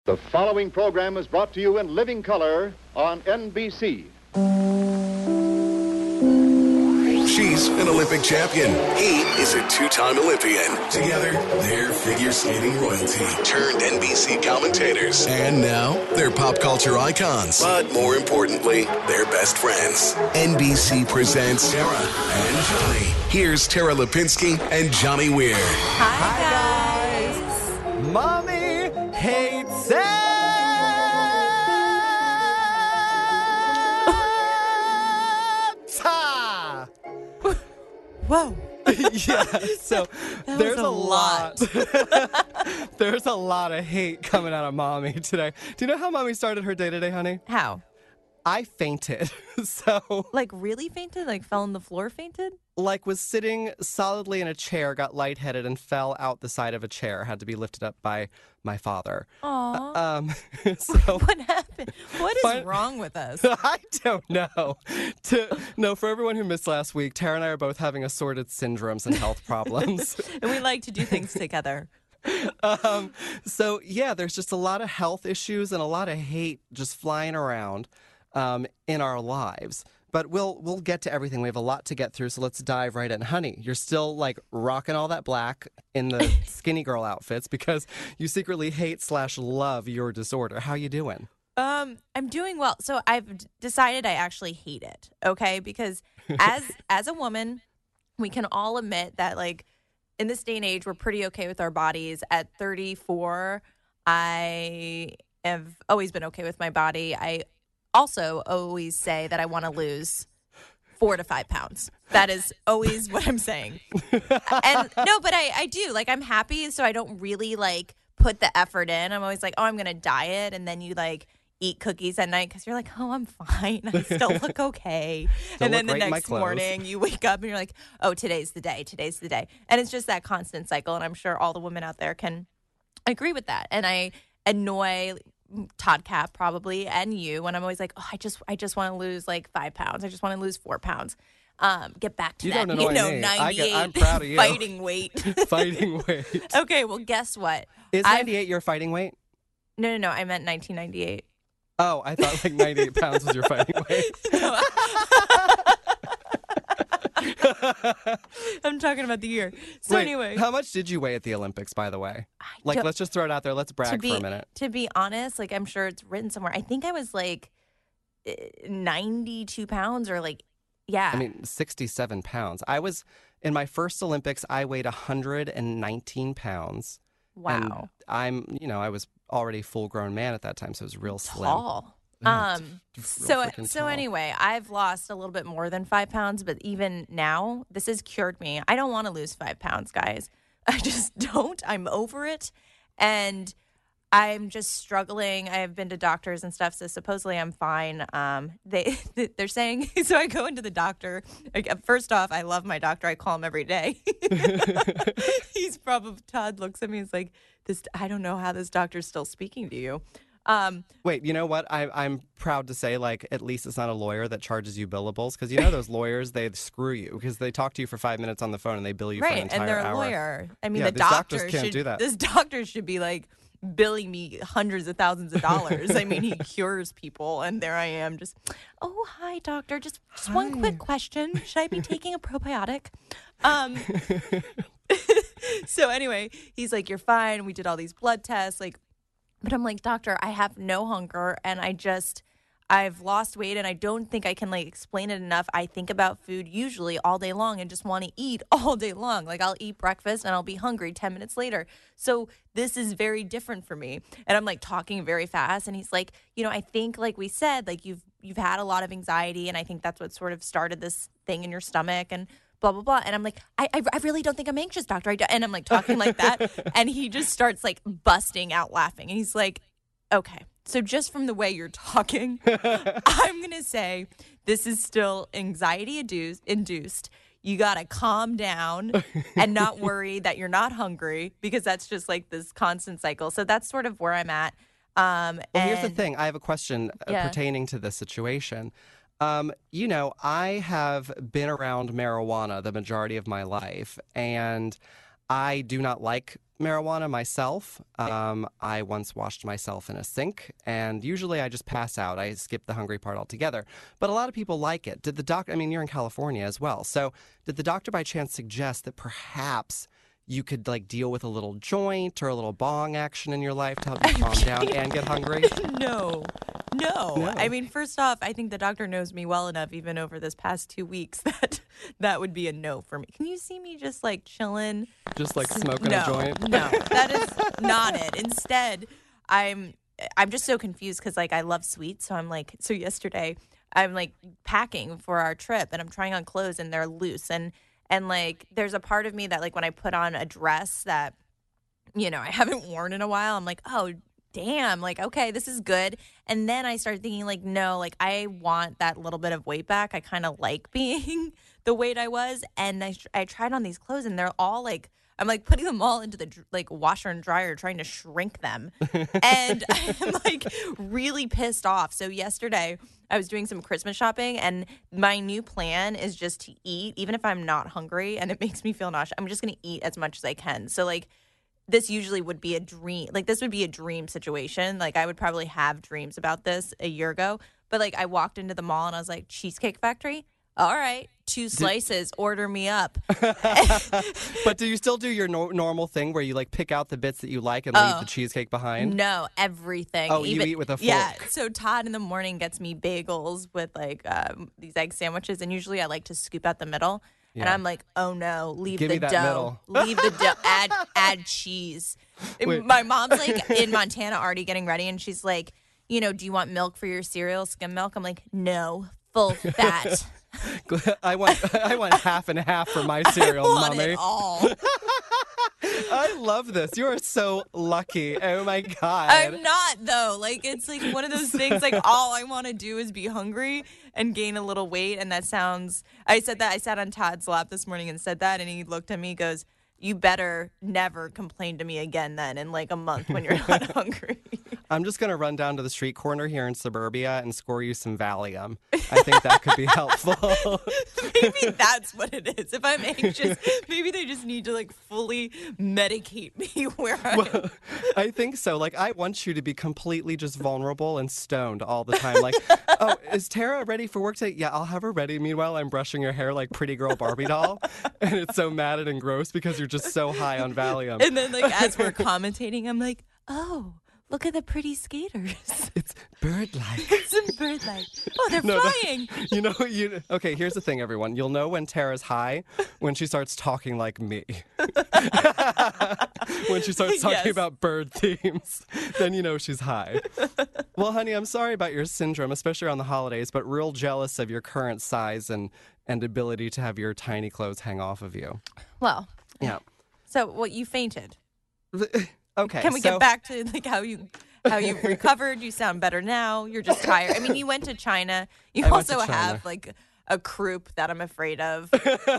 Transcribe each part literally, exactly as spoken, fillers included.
The following program is brought to you in living color on N B C. She's an Olympic champion. He is a two-time Olympian. Together, they're figure skating royalty, turned N B C commentators. And now, they're pop culture icons. But more importantly, they're best friends. N B C presents Tara and Johnny. Here's Tara Lipinski and Johnny Weir. Hi, guys. Mommy hates it. Whoa. Yeah, so That there's was a a lot. There's a lot of hate coming out of Mommy today. Do you know how Mommy started her day today, honey? How? I fainted. So, Like really fainted? Like fell on the floor fainted? like, was sitting solidly in a chair, got lightheaded, and fell out the side of a chair. Had to be lifted up by my father. Aw. Um, so What happened? What is Fin- wrong with us? I don't know. To, no, for everyone who missed last week, Tara and I are both having assorted syndromes and health problems. And we like to do things together. um, so, yeah, there's just a lot of health issues and a lot of hate just flying around um, in our lives. But we'll we'll get to everything. We have a lot to get through, so let's dive right in. Honey, you're still, like, rocking all that black in the skinny girl outfits because you secretly hate slash love your disorder. How you doing? Um, I'm doing well. So I've d- decided I actually hate it, okay? Because as as a woman, we can all admit that, like, in this day and age, we're pretty okay with our bodies. At thirty-four, I have always been okay with my body. I also always say that I want to lose four to five pounds. That is always what I'm saying. And no, but I, I do. Like, I'm happy, so I don't really, like, put the effort in. I'm always like, oh, I'm going to diet. And then you, like, eat cookies at night because you're like, oh, I'm fine. I still look okay. Still and then look the great in my next clothes. morning you wake up and you're like, oh, today's the day. Today's the day. And it's just that constant cycle. And I'm sure all the women out there can agree with that. And I annoy Todd Cap probably and you when I'm always like, oh, I just I just want to lose like five pounds. I just want to lose four pounds. Um, get back to You that, don't you annoy know, me. I ninety-eight get- I'm proud of you. fighting weight. Fighting weight. Okay, well, guess what? Is I've- ninety-eight your fighting weight? No, no, no. I meant nineteen ninety-eight. Oh, I thought like ninety-eight pounds was your fighting weight. I'm talking about the year. So Wait, anyway, how much did you weigh at the Olympics, by the way? I Like, don't- let's just throw it out there. Let's to brag be for a minute. to be honest, like I'm sure it's written somewhere. I think I was like eh, ninety-two pounds or like yeah. I mean, sixty-seven pounds. I was, in my first Olympics, I weighed one hundred nineteen pounds. wow. And I'm, you know, I was already a full-grown man at that time, so it was real slim. Tall. Yeah, Um. it's real So freaking so tall. anyway, I've lost a little bit more than five pounds, but even now, this has cured me. I don't want to lose five pounds, guys. I just don't. I'm over it, and I'm just struggling. I have been to doctors and stuff, so supposedly I'm fine. Um. They they're saying so. I go into the doctor. Like, first off, I love my doctor. I call him every day. He's probably Todd looks at me. He's like, this. I don't know how this doctor's still speaking to you. Um. Wait, you know what? I, I'm proud to say, like, at least it's not a lawyer that charges you billables. Because you know those lawyers, they screw you because they talk to you for five minutes on the phone and they bill you for an Right, entire and they're a hour. lawyer. I mean, Yeah, the these doctors doctor can't should do that. This doctor should be like billing me hundreds of thousands of dollars. I mean, he cures people, and there I am, just, oh hi, doctor, just just one Hi. quick question: should I be taking a probiotic? Um. So anyway, he's like, you're fine. We did all these blood tests, like, but I'm like, doctor, I have no hunger, and I just. I've lost weight and I don't think I can like explain it enough. I think about food usually all day long and just want to eat all day long. Like I'll eat breakfast and I'll be hungry ten minutes later. So this is very different for me. And I'm like talking very fast and he's like, you know, I think like we said, like you've you've had a lot of anxiety and I think that's what sort of started this thing in your stomach and blah, blah, blah. And I'm like, I I, I really don't think I'm anxious, doctor. I do. And I'm like talking like that. And he just starts like busting out laughing. And he's like, okay. So just from the way you're talking, I'm going to say this is still anxiety induced. induced. You got to calm down and not worry that you're not hungry because that's just like this constant cycle. So that's sort of where I'm at. Um, Well, and here's the thing. I have a question uh, Yeah. pertaining to this situation. Um, you know, I have been around marijuana the majority of my life, and I do not like marijuana myself. Um, I once washed myself in a sink, and usually I just pass out. I skip the hungry part altogether. But a lot of people like it. Did the doc? I mean, you're in California as well. So did the doctor by chance suggest that perhaps you could like deal with a little joint or a little bong action in your life to help you calm down and get hungry? No. No. No. I mean, first off, I think the doctor knows me well enough, even over this past two weeks, that that would be a no for me. Can you see me just like chilling? Just like smoking no, a joint? No, that is not it. Instead, I'm I'm just so confused because like I love sweets. So I'm like, so yesterday I'm like packing for our trip and I'm trying on clothes and they're loose. And and like there's a part of me that like when I put on a dress that, you know, I haven't worn in a while, I'm like, oh, damn, like, okay, this is good. And then I started thinking, like, no, like, I want that little bit of weight back. I kind of like being the weight I was. And I, I tried on these clothes, and they're all, like, I'm, like, putting them all into the, like, washer and dryer, trying to shrink them. And I'm, like, really pissed off. So yesterday, I was doing some Christmas shopping, and my new plan is just to eat, even if I'm not hungry, and it makes me feel nauseous. I'm just going to eat as much as I can. So, like, this usually would be a dream. Like, this would be a dream situation. Like, I would probably have dreams about this a year ago. But, like, I walked into the mall and I was like, Cheesecake Factory? All right. Two slices. Order me up. But do you still do your no- normal thing where you, like, pick out the bits that you like and leave Oh. the cheesecake behind? No, everything. Oh, you eat with a fork. Yeah. So Todd in the morning gets me bagels with, like, um, these egg sandwiches. And usually I like to scoop out the middle. And Yeah. I'm like, oh no, leave Give the me that dough. Leave the dough. Add add cheese. Wait. My mom's like in Montana already getting ready, and she's like, you know, do you want milk for your cereal, skim milk? I'm like, no, full fat. I want I want half and half for my cereal, I want mommy. it all. I love this. You are so lucky. Oh my god. I'm not though. Like it's like one of those things. Like all I want to do is be hungry and gain a little weight, and that sounds. I said that. I sat on Todd's lap this morning and said that, and he looked at me, goes, "You better never complain to me again then in like a month when you're not hungry." I'm just going to run down to the street corner here in suburbia and score you some Valium. I think that could be helpful. Maybe that's what it is. If I'm anxious, maybe they just need to like fully medicate me where I am. Well, I think so. Like, I want you to be completely just vulnerable and stoned all the time. Like, oh, is Tara ready for work today? Yeah, I'll have her ready. Meanwhile, I'm brushing your hair like pretty girl Barbie doll. And it's so matted and gross because you're just so high on Valium. And then like as we're commentating, I'm like, oh, look at the pretty skaters. It's bird-like. Some bird-like. Oh, they're No, no. flying. You know, you okay, here's the thing, everyone. You'll know when Tara's high when she starts talking like me. When she starts talking Yes. about bird themes, then you know she's high. Well, honey, I'm sorry about your syndrome, especially around the holidays, but real jealous of your current size and, and ability to have your tiny clothes hang off of you. Well, Yeah. so what you fainted. Okay. Can we so, get back to like how you how you've recovered? You sound better now. You're just tired. I mean, you went to China. You I went to also China. have like a croup that I'm afraid of.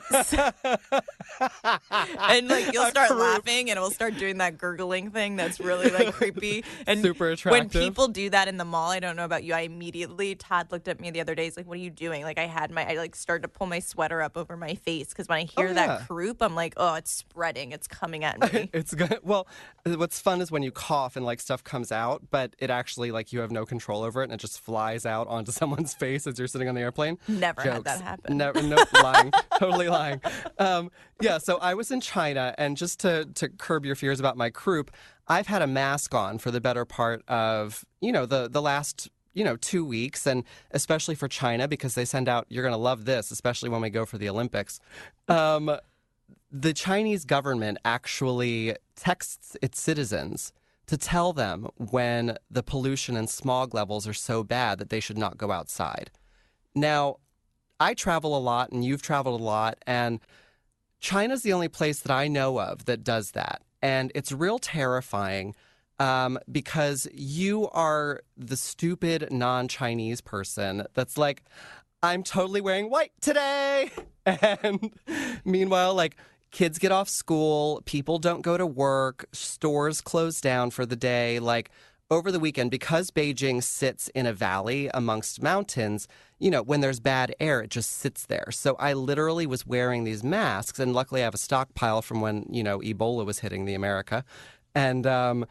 And like you'll A start croup. laughing and it will start doing that gurgling thing that's really like creepy. And Super when attractive. people do that in the mall, I don't know about you, I immediately Todd looked at me the other day. He's like, "What are you doing?" Like I had my I like started to pull my sweater up over my face because when I hear Oh, that yeah. croup, I'm like, "Oh, it's spreading. It's coming at me." It's good. Well, what's fun is when you cough and like stuff comes out, but it actually like you have no control over it and it just flies out onto someone's face as you're sitting on the airplane. Never had Jokes. that happen. Never, nope, lying, totally lying. Um, yeah, so I was in China, and just to to curb your fears about my croup, I've had a mask on for the better part of you know the the last. you know, two weeks, and especially for China, because they send out, you're going to love this, especially when we go for the Olympics. Um, the Chinese government actually texts its citizens to tell them when the pollution and smog levels are so bad that they should not go outside. Now, I travel a lot, and you've traveled a lot, and China's the only place that I know of that does that. And it's real terrifying. Um, because you are the stupid non-Chinese person that's like, I'm totally wearing white today. And meanwhile, like, kids get off school, people don't go to work, stores close down for the day. Like, over the weekend, because Beijing sits in a valley amongst mountains, you know, when there's bad air, it just sits there. So I literally was wearing these masks, and luckily I have a stockpile from when, you know, Ebola was hitting the America. And um,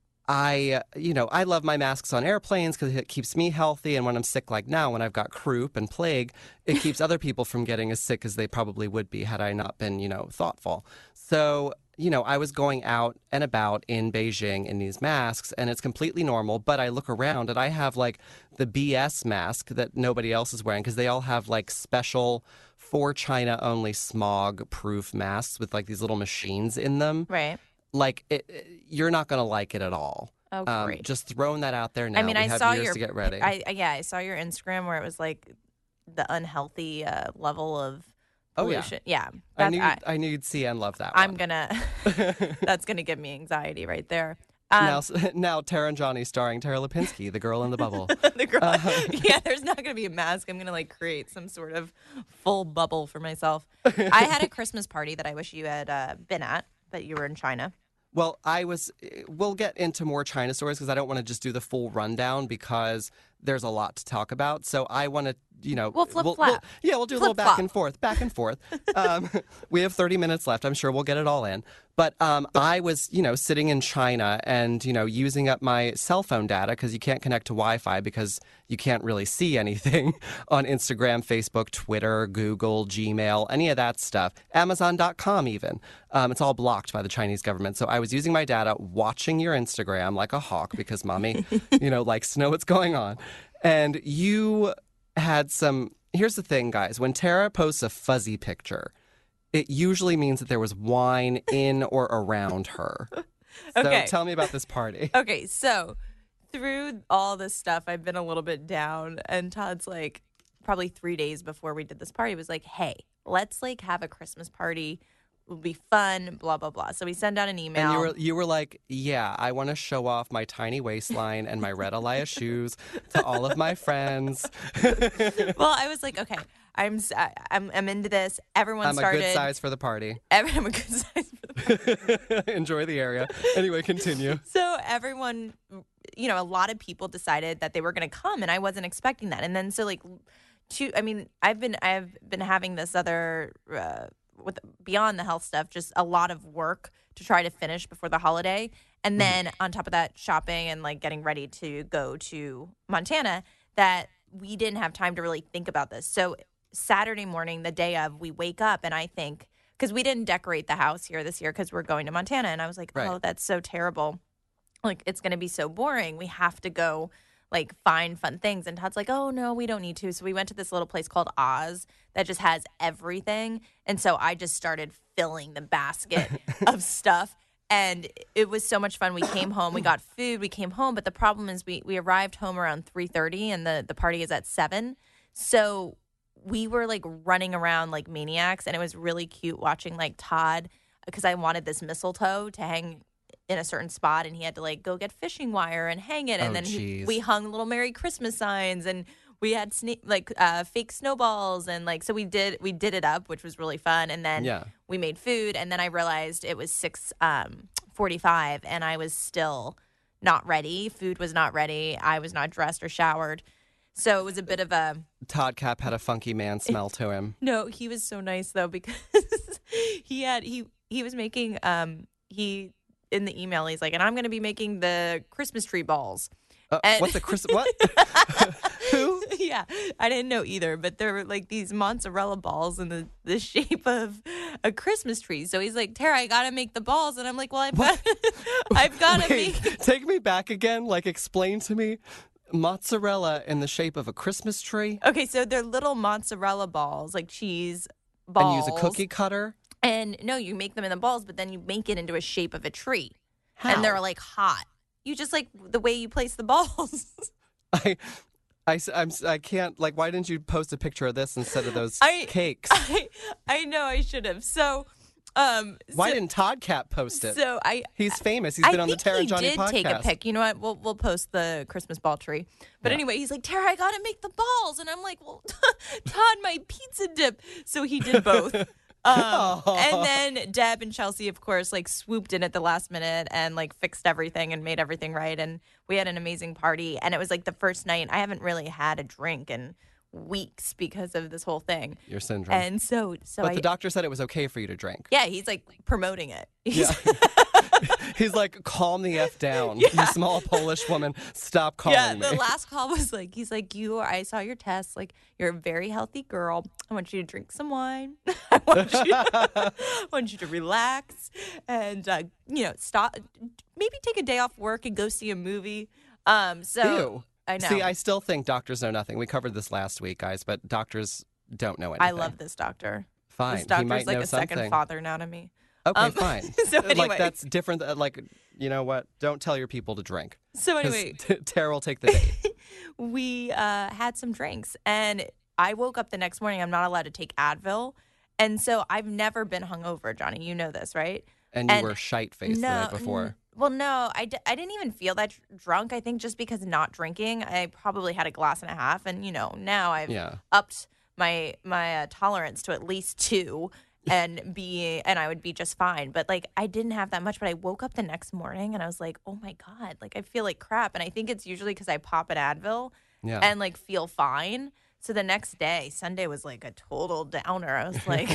I, you know, I love my masks on airplanes because it keeps me healthy. And when I'm sick, like now, when I've got croup and plague, it keeps other people from getting as sick as they probably would be had I not been, you know, thoughtful. So, you know, I was going out and about in Beijing in these masks, and it's completely normal. But I look around and I have like the B S mask that nobody else is wearing because they all have like special for China only smog proof masks with like these little machines in them. Right. Like, it, it, you're not going to like it at all. Oh, great. Um, just throwing that out there now. I mean, we I have saw years your to get ready. I, I- yeah, I saw your Instagram where it was like the unhealthy uh, level of Oh, yeah. pollution. Yeah. I That's- knew, I, I knew you'd see and love that I'm one. gonna. That's gonna give me anxiety right there. Um, now, now, Tara and Johnny starring Tara Lipinski, the girl in the bubble. the girl. Yeah, there's not gonna be a mask. I'm gonna like create some sort of full bubble for myself. I had a Christmas party that I wish you had uh, been at, but you were in China. Well, I was, we'll get into more China stories because I don't want to just do the full rundown because there's a lot to talk about. So I want to, you know. We'll flip we'll, flap. we'll- yeah, we'll do a little back Flip-flop. and forth, back and forth. Um, we have thirty minutes left. I'm sure we'll get it all in. But um, I was, you know, sitting in China and, you know, using up my cell phone data because you can't connect to Wi-Fi because you can't really see anything on Instagram, Facebook, Twitter, Google, Gmail, any of that stuff. Amazon dot com even. Um, it's all blocked by the Chinese government. So I was using my data, watching your Instagram like a hawk because mommy, you know, likes to know what's going on. And you had some, here's the thing, guys. When Tara posts a fuzzy picture, it usually means that there was wine in or around her. So Okay. tell me about this party. Okay, so through all this stuff, I've been a little bit down, and Todd's like, probably three days before we did this party, was like, "Hey, let's like have a Christmas party. It'll be fun." Blah blah blah. So we send out an email. And you were you were like, yeah, I want to show off my tiny waistline and my red Elias shoes to all of my friends. Well, I was like, okay, I'm s- I- I'm I'm into this. Everyone I'm started. a good size for the party. Every, I'm a good size. For the Enjoy the area. Anyway, continue. So everyone, you know, a lot of people decided that they were going to come, and I wasn't expecting that. And then so like, two. I mean, I've been I've been having this other uh, with beyond the health stuff, just a lot of work to try to finish before the holiday, and then on top of that, shopping and like getting ready to go to Montana. That we didn't have time to really think about this. So Saturday morning, the day of, we wake up, and I think. Because we didn't decorate the house here this year because we're going to Montana. And I was like, Right. oh, that's so terrible. Like, it's going to be so boring. We have to go, like, find fun things. And Todd's like, oh, no, we don't need to. So we went to this little place called Oz that just has everything. And so I just started filling the basket of stuff. And it was so much fun. We came home. We got food. We came home. But the problem is we, we arrived home around three thirty, and the, the party is at seven. So we were like running around like maniacs, and it was really cute watching like Todd, because I wanted this mistletoe to hang in a certain spot, and he had to like go get fishing wire and hang it, and Oh, then he, geez. we hung little Merry Christmas signs, and we had sne- like uh, fake snowballs, and like so we did we did it up, which was really fun, and then Yeah. we made food, and then I realized it was six um, forty-five, and I was still not ready. Food was not ready. I was not dressed or showered. So it was a bit of a Todd Cap had a funky man smell to him. no. He was so nice though, because he had he he was making um he in the email he's like, and I'm going to be making the Christmas tree balls. Uh, And- what's a Chris? What? Who? Yeah, I didn't know either, but there were like these mozzarella balls in the, the shape of a Christmas tree. So he's like, Tara, I got to make the balls, and I'm like, well, I've got I've got to Wait, make. take me back again. Like, explain to me mozzarella in the shape of a Christmas tree. Okay, so they're little mozzarella balls, like cheese balls. And use a cookie cutter. And no, you make them in the balls, but then you make it into a shape of a tree. How? And they're like hot. You just like the way you place the balls. I, I, I'm, I can't, like, why didn't you post a picture of this instead of those I- cakes? I I know I should have. So, um, Why so, didn't Todd Cap post it? so I He's famous. He's I been on the think Tara he and Johnny did podcast. take a pic. You know what? We'll we'll post the Christmas ball tree. But Yeah. anyway, he's like, Tara, I gotta make the balls, and I'm like, well, Todd, my pizza dip. So he did both. Um, and then Deb and Chelsea, of course, like swooped in at the last minute and like fixed everything and made everything right. And we had an amazing party. And it was like the first night I haven't really had a drink in weeks because of this whole thing. Your syndrome. And so, so but I, the doctor said it was okay for you to drink. yeah, he's like promoting it. He's, Yeah. He's like, calm the F down. Yeah. You small Polish woman, stop calling yeah, me. the last call was like, he's like, you, I saw your test. Like, you're a very healthy girl. I want you to drink some wine. I want you, I want you to relax and, uh, you know, stop, maybe take a day off work and go see a movie. Um, so Ew. I know. See, I still think doctors know nothing. We covered this last week, guys, but doctors don't know anything. I love this doctor. Fine. This He doctor's might like know a something. second father now to me. Okay, Um, fine. so anyway. Like, that's different. uh, Like, you know what? Don't tell your people to drink. So 'Cause anyway, T- Tara will take the bait. we uh, had some drinks, and I woke up the next morning. I'm not allowed to take Advil, and so I've never been hungover, Johnny. You know this, right? And you And were shite-faced the night before. n- well, no, I, d- I didn't even feel that dr- drunk. I think just because not drinking, I probably had a glass and a half, and you know now I've Yeah. upped my my uh, tolerance to at least two. And be and I would be just fine. But like I didn't have that much, but I woke up the next morning and I was like, oh my God, like I feel like crap. And I think it's usually because I pop an Advil Yeah. and like feel fine. So the next day, Sunday was like a total downer. I was like,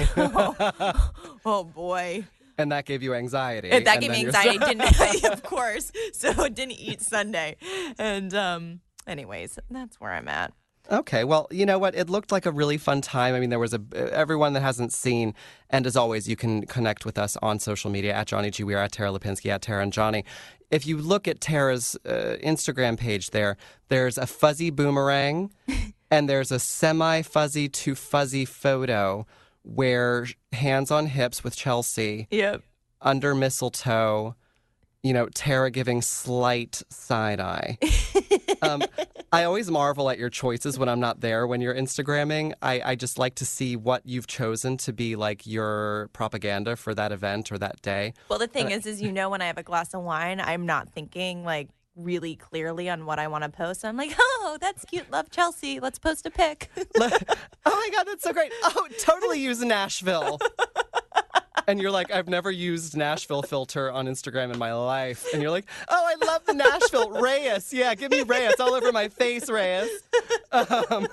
oh, oh boy. And that gave you anxiety. And that and gave me then you're anxiety, so- didn't of course. So I didn't eat Sunday. And um anyways, that's where I'm at. Okay, well, you know what? It looked like a really fun time. I mean, there was a everyone that hasn't seen, and as always, you can connect with us on social media at Johnny G. We are at Tara Lipinski, at Tara and Johnny. If you look at Tara's uh, Instagram page there, there's a fuzzy boomerang, and there's a semi-fuzzy to fuzzy photo where hands on hips with Chelsea, Yep. under mistletoe, you know, Tara giving slight side eye. um, I always marvel at your choices when I'm not there. When you're Instagramming, I, I just like to see what you've chosen to be like your propaganda for that event or that day. Well, the thing is, is you know, when I have a glass of wine, I'm not thinking like really clearly on what I want to post. I'm like, oh, that's cute. Love Chelsea. Let's post a pic. Oh my God, that's so great. Oh, totally use Nashville. And you're like, I've never used Nashville filter on Instagram in my life. And you're like, oh, I love the Nashville. Reyes. Yeah, give me Reyes all over my face, Reyes. Um,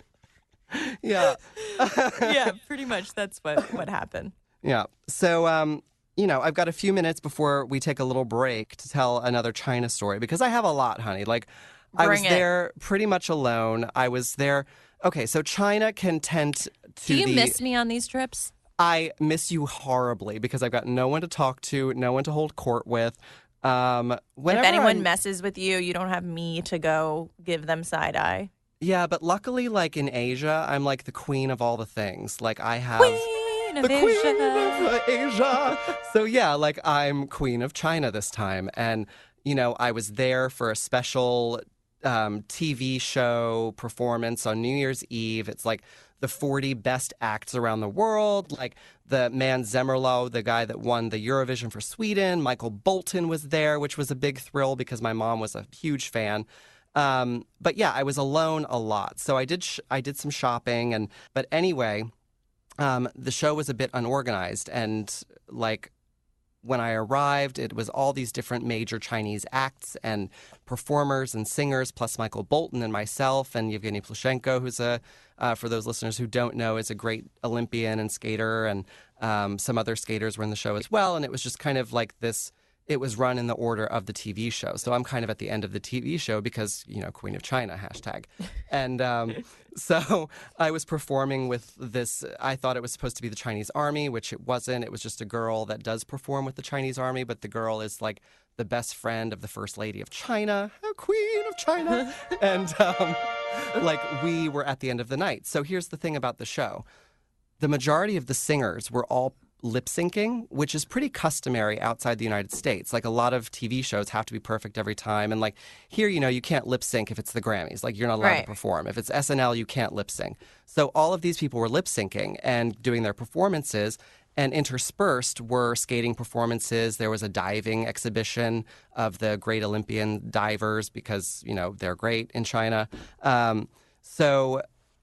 yeah. Yeah, pretty much that's what, what happened. Yeah. So, um, you know, I've got a few minutes before we take a little break to tell another China story because I have a lot, honey. Like, I was Bring it. there pretty much alone. I was there. Okay, so China can tend to Do you the. miss me on these trips? I miss you horribly because I've got no one to talk to, no one to hold court with. Um, whenever If anyone I'm- messes with you, you don't have me to go give them side eye. yeah, but luckily, like in Asia, I'm like the queen of all the things. Like I have Queen of the queen Asia. of Asia. So yeah, like I'm queen of China this time, and you know I was there for a special um, T V show performance on New Year's Eve. It's like the forty best acts around the world. Like the man Zemmerlo, the guy that won the Eurovision for Sweden. Michael Bolton was there, which was a big thrill because my mom was a huge fan. Um, but yeah, I was alone a lot. So I did sh- I did some shopping. and But anyway, um, the show was a bit unorganized. And like when I arrived, it was all these different major Chinese acts and performers and singers, plus Michael Bolton and myself and Yevgeny Plushenko, who's a, uh, for those listeners who don't know, is a great Olympian and skater. And um, some other skaters were in the show as well. And it was just kind of like this, it was run in the order of the T V show. So I'm kind of at the end of the T V show because, you know, Queen of China, hashtag. And um, so I was performing with this, I thought it was supposed to be the Chinese army, which it wasn't. It was just a girl that does perform with the Chinese army, but the girl is like the best friend of the First Lady of China, a Queen of China. and um, like we were at the end of the night. So here's the thing about the show. The majority of the singers were all lip syncing, which is pretty customary outside the United States. Like a lot of T V shows have to be perfect every time. And like here, you know, you can't lip sync if it's the Grammys. Like you're not allowed Right. to perform. If it's S N L, you can't lip sync. So all of these people were lip syncing and doing their performances. And interspersed were skating performances. There was a diving exhibition of the great Olympian divers because, you know, they're great in China. Um, so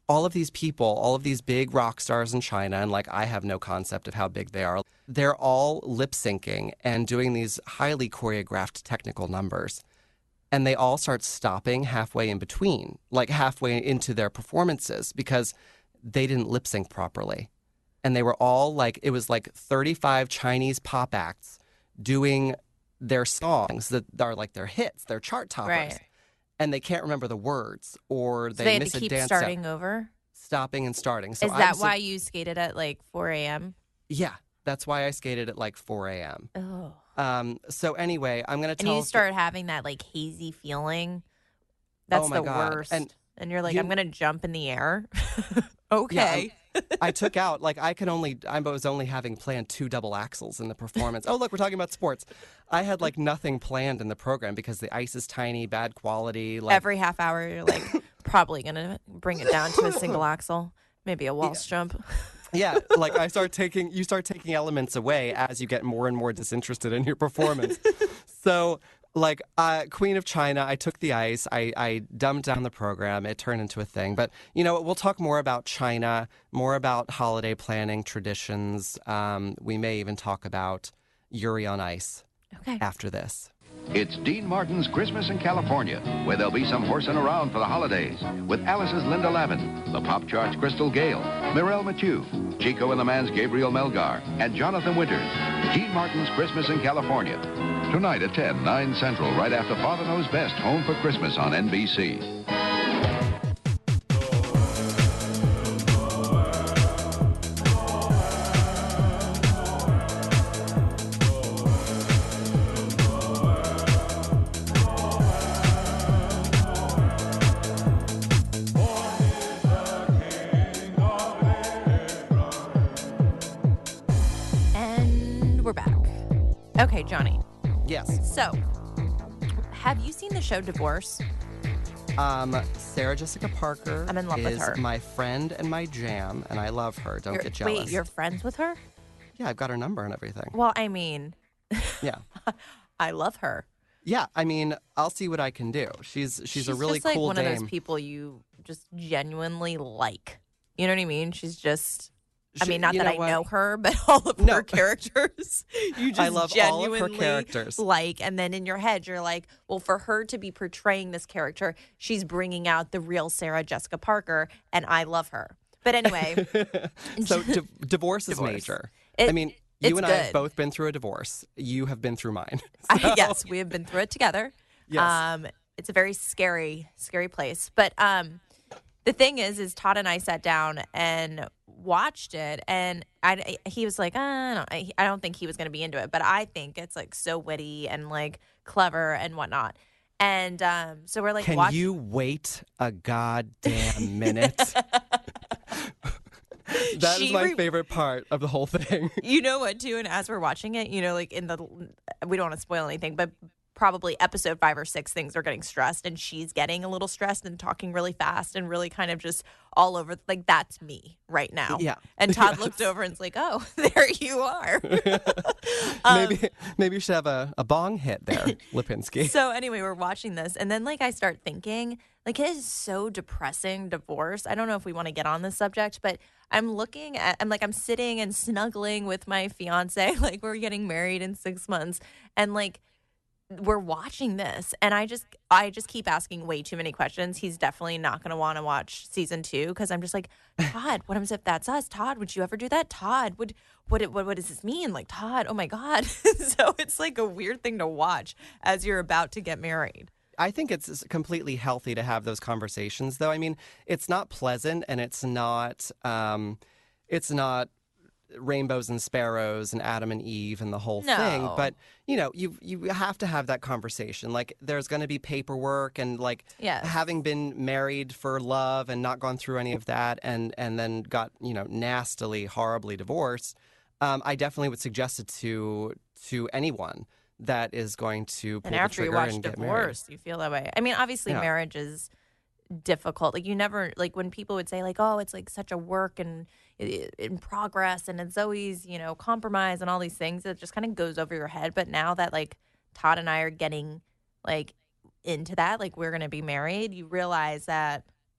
all of these people, all of these big rock stars in China, and like I have no concept of how big they are, they're all lip syncing and doing these highly choreographed technical numbers. And they all start stopping halfway in between, like halfway into their performances because they didn't lip sync properly. And they were all like, it was like thirty-five Chinese pop acts doing their songs that are like their hits, their chart toppers. Right. And they can't remember the words, or they, So they had miss to a keep dance starting step, over? stopping and starting. So Is I'm that su- why you skated at like four a.m.? Yeah, that's why I skated at like four a.m. Oh. Um, so anyway, I'm going to tell And you us- start having that like hazy feeling. That's Oh my the God. worst. And And, you're like, you- I'm going to jump in the air. Okay. I took out, like, I could only, I was only having planned two double axles in the performance. Oh, look, we're talking about sports. I had, like, nothing planned in the program because the ice is tiny, bad quality. Like, Every half hour, you're like, probably going to bring it down to a single axle, maybe a waltz jump. yeah, like, I start taking, you start taking elements away as you get more and more disinterested in your performance. So, like, uh, Queen of China, I took the ice, I, I dumbed down the program, it turned into a thing. But, you know, we'll talk more about China, more about holiday planning, traditions. Um, we may even talk about Yuri on Ice Okay. after this. It's Dean Martin's Christmas in California, where there'll be some horsing around for the holidays, with Alice's Linda Lavin, the Pop Charts' Crystal Gale, Mirelle Mathieu, Chico and the Man's Gabriel Melgar, and Jonathan Winters. Dean Martin's Christmas in California. Tonight at ten, nine Central, right after Father Knows Best, Home for Christmas on N B C. And we're back. Okay, Johnny. Yes. So, have you seen the show Divorce? Um, Sarah Jessica Parker I'm in love is with her. my friend and my jam, and I love her. Don't You're- get jealous. Wait, you're friends with her? Yeah, I've got her number and everything. Well, I mean, Yeah. I love her. Yeah, I mean, I'll see what I can do. She's she's, a really just like cool one dame. of those people you just genuinely like. You know what I mean? She's just. I She- mean, not you that know I what? know her, but all of No. her characters, you just I love all of her genuinely characters. like. And then in your head, you're like, well, for her to be portraying this character, she's bringing out the real Sarah Jessica Parker, and I love her. But anyway, So di- divorce is Divorce. major. It- I mean, it's you and I have good. both been through a divorce. You have been through mine. I, yes, we have been through it together. Yes. Um, it's a very scary, scary place. But um, the thing is, is Todd and I sat down and watched it, and I, he was like, uh, I, don't, I, I don't think he was going to be into it, but I think it's like so witty and like clever and whatnot. And um, so we're like, Can watch- you wait a goddamn minute? That is She my re- favorite part of the whole thing. You know what, too? And as we're watching it, you know, like in the, we don't want to spoil anything, but probably episode five or six, things are getting stressed, and she's getting a little stressed and talking really fast and really kind of just all over. Like, that's me right now. Yeah. And Todd Yes. looked over and is like, oh, there you are. Um, maybe maybe you should have a, a bong hit there, Lipinski. So anyway, we're watching this, and then like I start thinking, like it is so depressing, divorce. I don't know if we want to get on this subject, but I'm looking at, I'm like, I'm sitting and snuggling with my fiance, like we're getting married in six months, and like we're watching this, and I just, I just keep asking way too many questions. He's definitely not going to want to watch season two because I'm just like, Todd, what happens if that's us? Todd, would you ever do that? Todd, would what? What? What does this mean? Like, Todd, oh my God. So it's like a weird thing to watch as you're about to get married. I think it's completely healthy to have those conversations, though. I mean, it's not pleasant, and it's not, um, it's not rainbows and sparrows and Adam and Eve and the whole No. thing. But you know, you you have to have that conversation. Like, there's going to be paperwork, and like Yes. having been married for love and not gone through any of that, and and then got, you know, nastily, horribly divorced. Um, I definitely would suggest it to to anyone that is going to pull And the after you trigger watch and get married. divorce, you feel that way. I mean, obviously, Yeah. marriage is difficult. Like, you never, like, when people would say, like, oh, it's like such a work and i- in progress, and it's always, you know, compromise and all these things, it just kind of goes over your head. But now that, like, Todd and I are getting, like, into that, like, we're going to be married, you realize that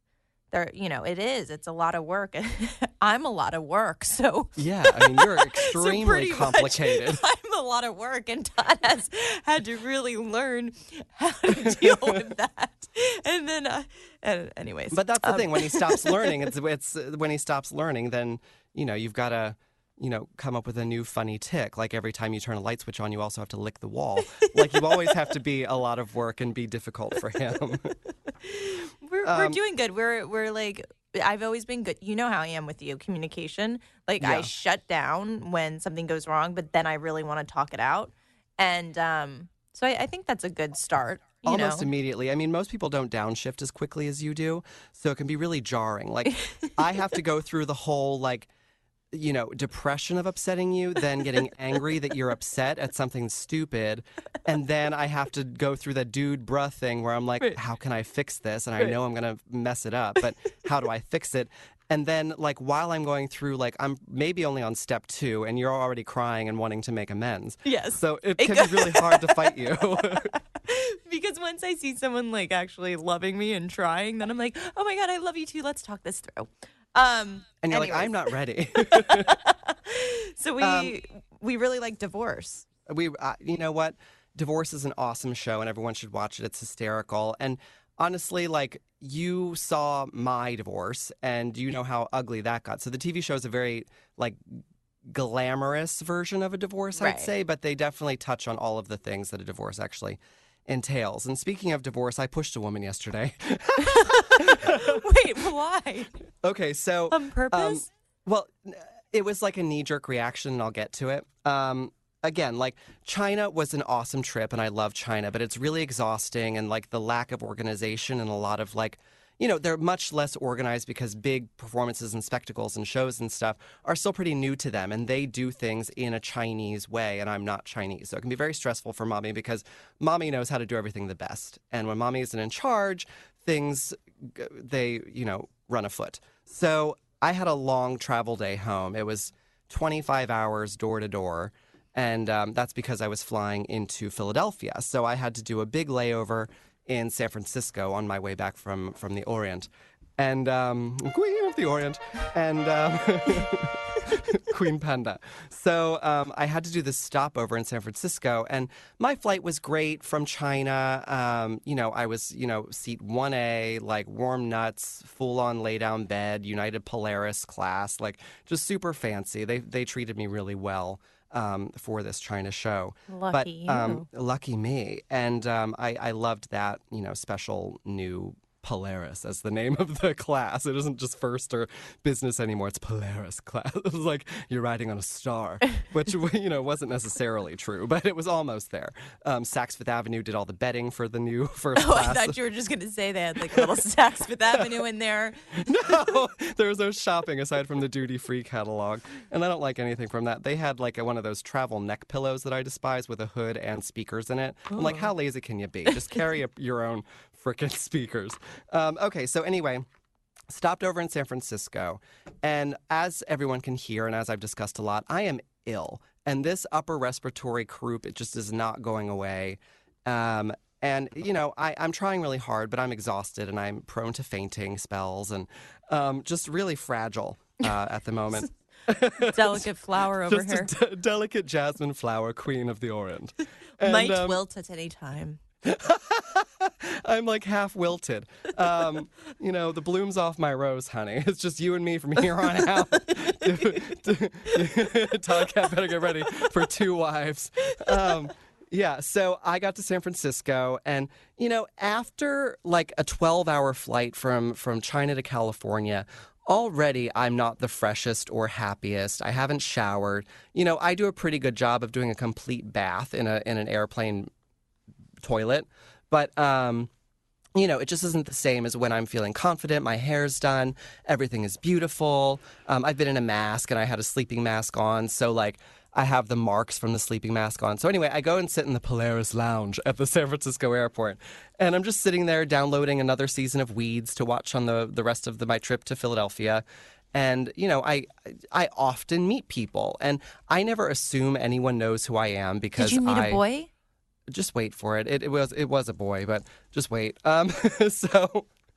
there, you know, it is. It's a lot of work. I'm a lot of work, so Yeah, I mean, you're so extremely pretty much complicated. I'm a lot of work, and Todd has had to really learn how to deal with that. And then, uh, and anyways, But that's the um, thing. When he stops learning, it's it's when he stops learning, then you know you've got to you know come up with a new funny tick. Like every time you turn a light switch on, you also have to lick the wall. Like you always have to be a lot of work and be difficult for him. We're Um, we're doing good. We're we're like I've always been good. You know how I am with you, communication. Like I Yeah. shut down when something goes wrong, but then I really want to talk it out. And um, so I, I think that's a good start. You Almost know? immediately. I mean, most people don't downshift as quickly as you do, so it can be really jarring. Like I have to go through the whole like you know, depression of upsetting you, then getting angry that you're upset at something stupid. And then I have to go through the dude bruh thing where I'm like, Right. how can I fix this? And I know I'm going to mess it up, but how do I fix it? And then, like, while I'm going through, like, I'm maybe only on step two and you're already crying and wanting to make amends. Yes. So it It can go- be really hard to fight you. Because once I see someone like actually loving me and trying, then I'm like, oh my God, I love you too. Let's talk this through. Um, And you're like, anyways. I'm not ready. So we Um, we really like divorce. we uh, you know what, Divorce is an awesome show and everyone should watch it. It's hysterical. And honestly, like, you saw my divorce and you know how ugly that got. So the T V show is a very like glamorous version of a divorce, I'd Right. say, but they definitely touch on all of the things that a divorce actually entails. And speaking of divorce, I pushed a woman yesterday. Wait, why? Okay, so On purpose? well, it was like a knee-jerk reaction, and I'll get to it. Um, again, like, China was an awesome trip, and I love China, but it's really exhausting, and like the lack of organization and a lot of like, you know, they're much less organized because big performances and spectacles and shows and stuff are still pretty new to them, and they do things in a Chinese way, and I'm not Chinese. So it can be very stressful for mommy because mommy knows how to do everything the best. And when mommy isn't in charge, things, g- they, you know, run afoot. So I had a long travel day home. It was twenty-five hours door to door. And um, that's because I was flying into Philadelphia. So I had to do a big layover in San Francisco on my way back from, from the Orient. And um, Queen of the Orient. And um, Queen Panda. So um, I had to do this stopover in San Francisco. And my flight was great from China. Um, you know, I was, you know, seat one A, like warm nuts, full on lay down bed, United Polaris class, like just super fancy. They, they treated me really well. Um, for this China show. Lucky but, um, you. Lucky me. And um, I, I loved that, you know, special new Polaris as the name of the class. It isn't just first or business anymore. It's Polaris class. It was like you're riding on a star, which, you know, wasn't necessarily true, but it was almost there. Um, Saks Fifth Avenue did all the betting for the new first Oh, I class. thought you were just going to say they had like a little Saks Fifth Avenue in there. No, there was no shopping aside from the duty-free catalog, and I don't like anything from that. They had like a, one of those travel neck pillows that I despise with a hood and speakers in it. I'm like, how lazy can you be? Just carry a, your own frickin' speakers. Um, okay, so anyway, stopped over in San Francisco, and as everyone can hear, and as I've discussed a lot, I am ill, and this upper respiratory croup, it just is not going away. Um, And, you know, I, I'm trying really hard, but I'm exhausted and I'm prone to fainting spells and um, just really fragile uh, at the moment. Delicate flower over Just here. a de- delicate jasmine flower, queen of the Orient. And, Might um, wilt at any time. I'm like half wilted. Um, you know, the bloom's off my rose, honey. It's just you and me from here on out. Todd Cat better get ready for two wives. Um, yeah, so I got to San Francisco, and, you know, after like a twelve-hour flight from, from China to California, already I'm not the freshest or happiest. I haven't showered. You know, I do a pretty good job of doing a complete bath in a in an airplane toilet, but um you know, it just isn't the same as when I'm feeling confident. My hair's done, everything is beautiful. um I've been in a mask and I had a sleeping mask on, so like I have the marks from the sleeping mask on. So anyway, I go and sit in the Polaris Lounge at the San Francisco airport, and I'm just sitting there downloading another season of Weeds to watch on the the rest of the, my trip to Philadelphia. And, you know, I I often meet people, and I never assume anyone knows who I am because Did you meet I, a boy? just wait for it. It, it was it was a boy, but just wait. Um, so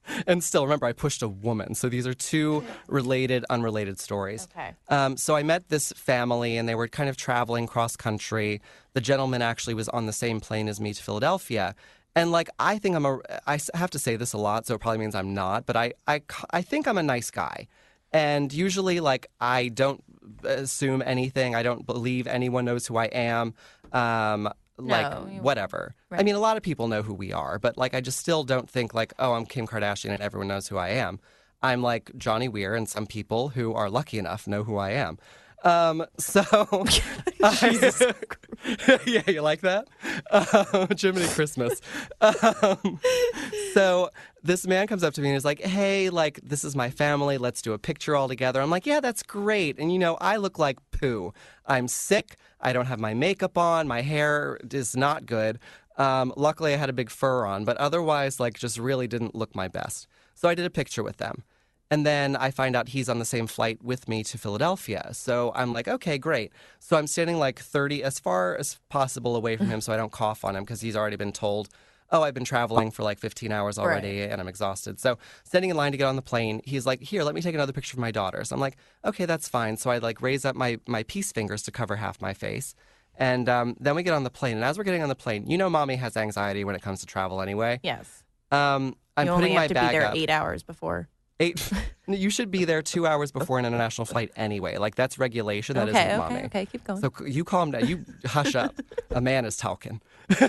And still, remember, I pushed a woman. So these are two related, unrelated stories. Okay. Um, so I met this family, and they were kind of traveling cross country. The gentleman actually was on the same plane as me to Philadelphia. And, like, I think I'm a, I have to say this a lot, so it probably means I'm not, but I, I, I think I'm a nice guy. And usually, like, I don't assume anything. I don't believe anyone knows who I am. Um, like, No, you- whatever. I Right. mean, a lot of people know who we are, but, like, I just still don't think, like, oh, I'm Kim Kardashian and everyone knows who I am. I'm like Johnny Weir, and some people who are lucky enough know who I am. Um, so, I, yeah, you like that? Um, Jiminy Christmas. Um, so this man comes up to me and is like, hey, like, this is my family. Let's do a picture all together. I'm like, yeah, that's great. And, you know, I look like poo. I'm sick. I don't have my makeup on. My hair is not good. Um, luckily, I had a big fur on, but otherwise, like, just really didn't look my best. So I did a picture with them. And then I find out he's on the same flight with me to Philadelphia. So I'm like, okay, great. So I'm standing like thirty, as far as possible away from him so I don't cough on him because he's already been told, oh, I've been traveling for like fifteen hours already Right. and I'm exhausted. So standing in line to get on the plane, he's like, here, let me take another picture of my daughter. So I'm like, okay, that's fine. So I like raise up my, my peace fingers to cover half my face. And um, then we get on the plane. And as we're getting on the plane, you know mommy has anxiety when it comes to travel anyway. Yes. Um, I'm you putting only my have to bag be there up. eight hours before. Eight. You should be there two hours before an international flight anyway. Like, that's regulation. That okay, isn't okay, mommy. okay. Keep going. So c- you calm down. You hush up. A man is talking.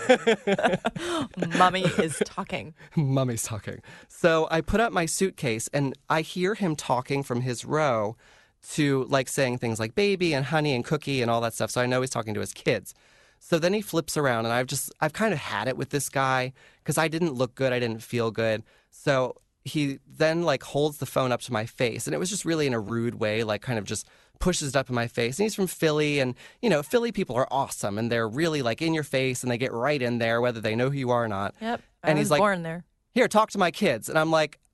Mommy is talking. Mummy's talking. So I put up my suitcase and I hear him talking from his row to, like, saying things like baby and honey and cookie and all that stuff. So I know he's talking to his kids. So then he flips around and I've just, I've kind of had it with this guy because I didn't look good. I didn't feel good. So he then, like, holds the phone up to my face. And it was just really in a rude way, like, kind of just pushes it up in my face. And he's from Philly. And, you know, Philly people are awesome. And they're really, like, in your face. And they get right in there, whether they know who you are or not. Yep. I And was he's like, born there. here, talk to my kids. And I'm like,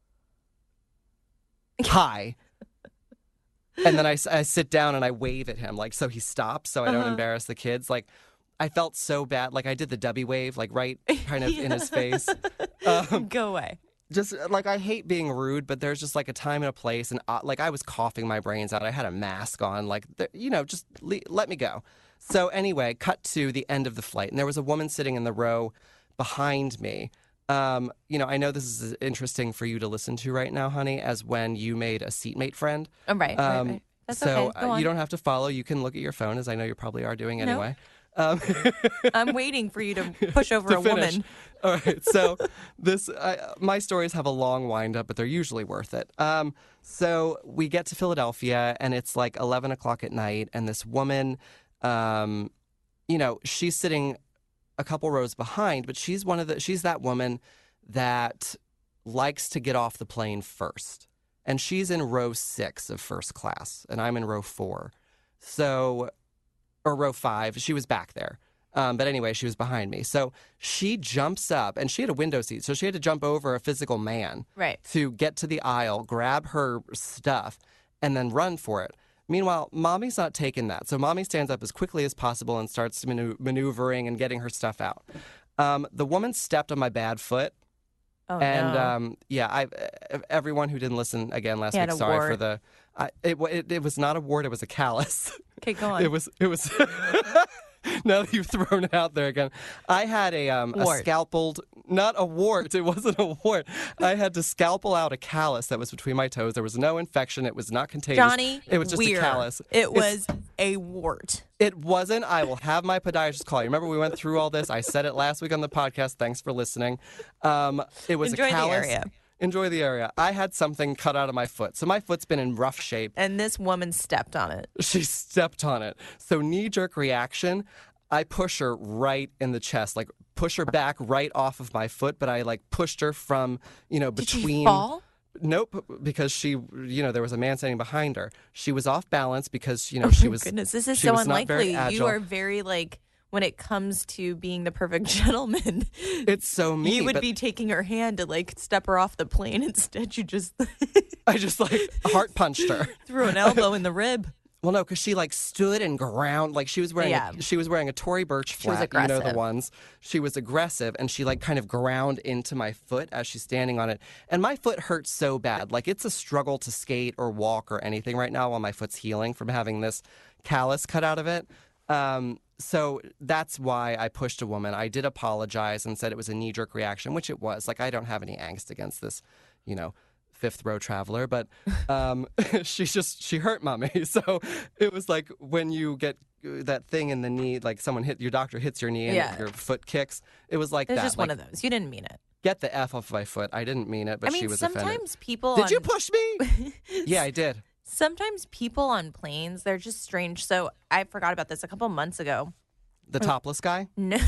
hi. And then I, s- I sit down and I wave at him, like, so he stops so I don't Uh-huh. embarrass the kids. Like, I felt so bad. Like, I did the W wave, like, right kind of in his face. Um, Go away. just, like, I hate being rude, but there's just, like, a time and a place. And, uh, like, I was coughing my brains out. I had a mask on. Like, the, you know, just le- let me go. So, anyway, cut to the end of the flight. And there was a woman sitting in the row behind me. Um, you know, I know this is interesting for you to listen to right now, honey, as when you made a seatmate friend. Oh, right, right, Um, right. That's so okay. Go uh, on. you don't have to follow. You can look at your phone, as I know you probably are doing No. anyway. Um, I'm waiting for you to push over to a finish. woman. All right. So this, uh, my stories have a long wind up, but they're usually worth it. Um, so we get to Philadelphia, and it's like eleven o'clock at night, and this woman, um, you know, she's sitting a couple rows behind, but she's one of the, she's that woman that likes to get off the plane first. And she's in row six of first class, and I'm in row four. So, or row five. She was back there. Um, but anyway, she was behind me. So she jumps up, and she had a window seat. So she had to jump over a physical man Right. to get to the aisle, grab her stuff, and then run for it. Meanwhile, mommy's not taking that. So mommy stands up as quickly as possible and starts manu- maneuvering and getting her stuff out. Um, the woman stepped on my bad foot. Oh, And no. um, yeah, I everyone who didn't listen again last He had week, a sorry for wart. the. I, it, wa- it it was not a wart; it was a callus. Okay, go on. It was it was. Now that you've thrown it out there again, I had a um a Wart. scalpeled, not a wart. It wasn't a wart. I had to scalpel out a callus that was between my toes. There was no infection. It was not contagious. Johnny, it was just Weir. a callus. It It's- was a wart. It wasn't. I will have my podiatrist call you. Remember, we went through all this. I said it last week on the podcast. Thanks for listening. Um, it was Enjoy a the callus. area. Enjoy the area. I had something cut out of my foot, so my foot's been in rough shape. And this woman stepped on it. She stepped on it. So knee-jerk reaction, I push her right in the chest, like push her back right off of my foot, but I like pushed her from, you know, Did between. she fall? Nope, because she, you know, there was a man standing behind her. She was off balance because, you know, Oh she my was. goodness, this is she so was not very unlikely. You agile. are very like when it comes to being the perfect gentleman. It's so me. you would but be taking her hand to like step her off the plane. Instead, you just I just like heart punched her. threw an elbow in the rib. Well, no, because she like stood and ground, like she was wearing, Yeah. a, she was wearing a Tory Burch She was flat, you know the aggressive. ones. She was aggressive, and she like kind of ground into my foot as she's standing on it, and my foot hurts so bad. Like it's a struggle to skate or walk or anything right now while my foot's healing from having this callus cut out of it. Um, so that's why I pushed a woman. I did apologize and said it was a knee-jerk reaction, which it was. Like I don't have any angst against this, you know. Fifth row traveler, but um, she's just, she hurt mommy. So it was like when you get that thing in the knee, like someone hit, your doctor hits your knee and Yeah. your foot kicks. It was like It was that. just like, one of those. You didn't mean it. Get the F off my foot. I didn't mean it, but I mean, she was sometimes offended. people. Did on, you push me? Yeah, I did. Sometimes people on planes, they're just strange. So I forgot about this a couple months ago. The topless guy? No,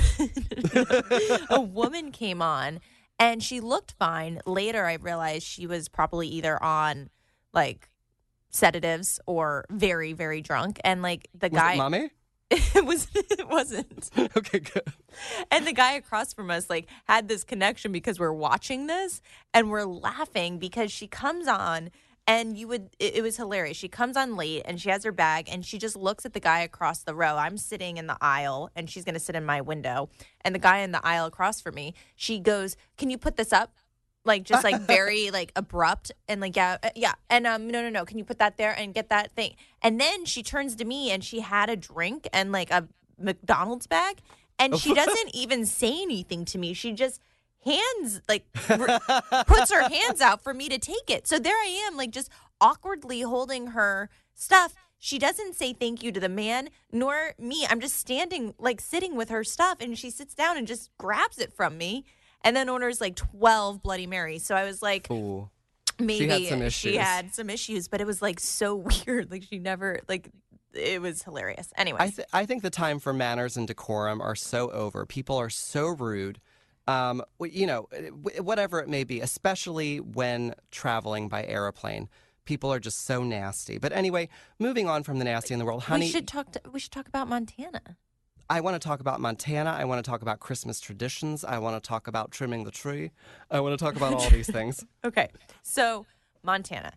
a woman came on and she looked fine. Later, I realized she was probably either on like sedatives or very, very drunk. And like the Was guy, it mommy? it was, it wasn't. Okay, good. And the guy across from us like had this connection because we're watching this and we're laughing because she comes on. And you would, it, it was hilarious. She comes on late and she has her bag and she just looks at the guy across the row. I'm sitting in the aisle and she's going to sit in my window. And the guy in the aisle across from me, she goes, "Can you put this up?" Like, just like very like abrupt and like, yeah, uh, yeah. And um, no, no, no. Can you put that there and get that thing? And then she turns to me and she had a drink and like a McDonald's bag. And she doesn't even say anything to me. She just hands like r- puts her hands out for me to take it. So there I am, like just awkwardly holding her stuff. She doesn't say thank you to the man nor me. I'm just standing like sitting with her stuff and she sits down and just grabs it from me and then orders like twelve Bloody Marys. So I was like, Ooh. maybe She had some issues. she had some issues, but it was like so weird. Like she never like it was hilarious. Anyway, I, th- I think the time for manners and decorum are so over. People are so rude. Um, w- you know, w- whatever it may be, especially when traveling by airplane. People are just so nasty. But anyway, moving on from the nasty in the world, honey, we should talk. To, we should talk about Montana. I want to talk about Montana. I want to talk about Christmas traditions. I want to talk about trimming the tree. I want to talk about all these things. Okay, so Montana.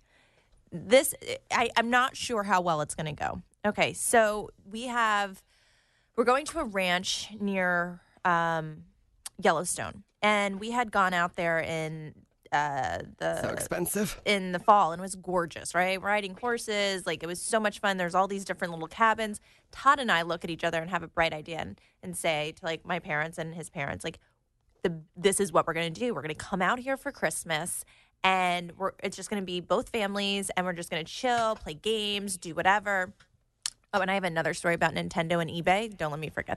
This I, I'm not sure how well it's going to go. Okay, so we have we're going to a ranch near um, Yellowstone, and we had gone out there in uh, the So expensive. in the fall, and it was gorgeous, right? Riding horses, like it was so much fun. There's all these different little cabins. Todd and I look at each other and have a bright idea and, and say to like my parents and his parents, like, the this is what we're gonna do. We're gonna come out here for Christmas, and we're it's just gonna be both families, and we're just gonna chill, play games, do whatever. Oh, and I have another story about Nintendo and eBay. Don't let me forget